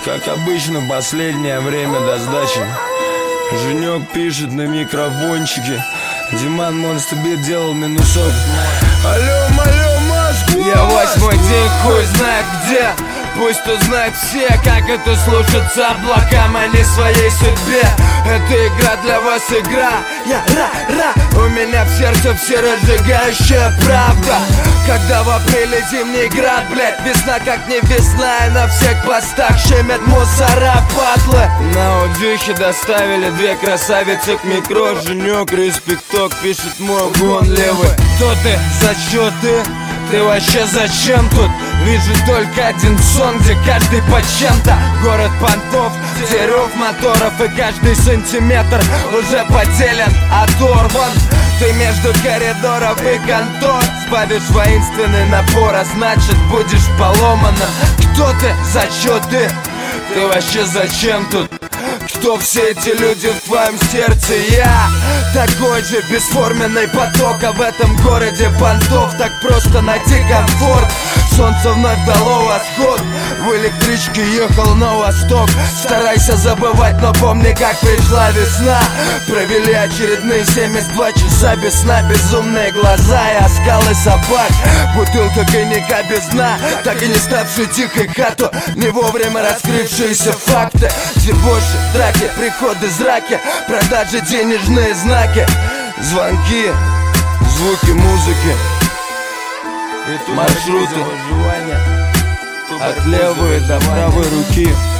Как обычно, последнее время до сдачи. Женек пишет на микрофончике. Диман Монстебит делал минусов. Алло, Москва! Я 8-й день хуй знает где. Пусть узнают все, как это слушаться облакам, а не своей судьбе. Это игра для вас, игра. У меня в сердце все разжигающая правда. Когда в апреле зимний град, блять, весна как не весна, и на всех постах щемят мусора, падлы. На аудюхе доставили две красавицы к микро. Женек, респекток, пишет мой угон левый. Кто ты? За чё ты? Ты вообще зачем тут? Вижу только один сон, где каждый по чем-то. Город понтов, где рев моторов, и каждый сантиметр уже поделен, оторван. Ты между коридоров и контор сбавишь воинственный напор, а значит будешь поломана. Кто ты? За чё ты? Ты вообще зачем тут? Кто все эти люди в твоем сердце? Я такой же бесформенный поток, а в этом городе понтов так просто найти комфорт. Солнце вновь дало восход, в электричке ехал на восток. Старайся забывать, но помни, как пришла весна. Провели очередные 72 часа без сна. Безумные глаза и оскалы собак. Бутылка коньяка без дна, так и не ставший тихой хату. Не вовремя раскрывшиеся факты. Дебоши, драки, приходы, зраки, продажи, денежные знаки, звонки, звуки музыки, маршруты от левой до правой руки.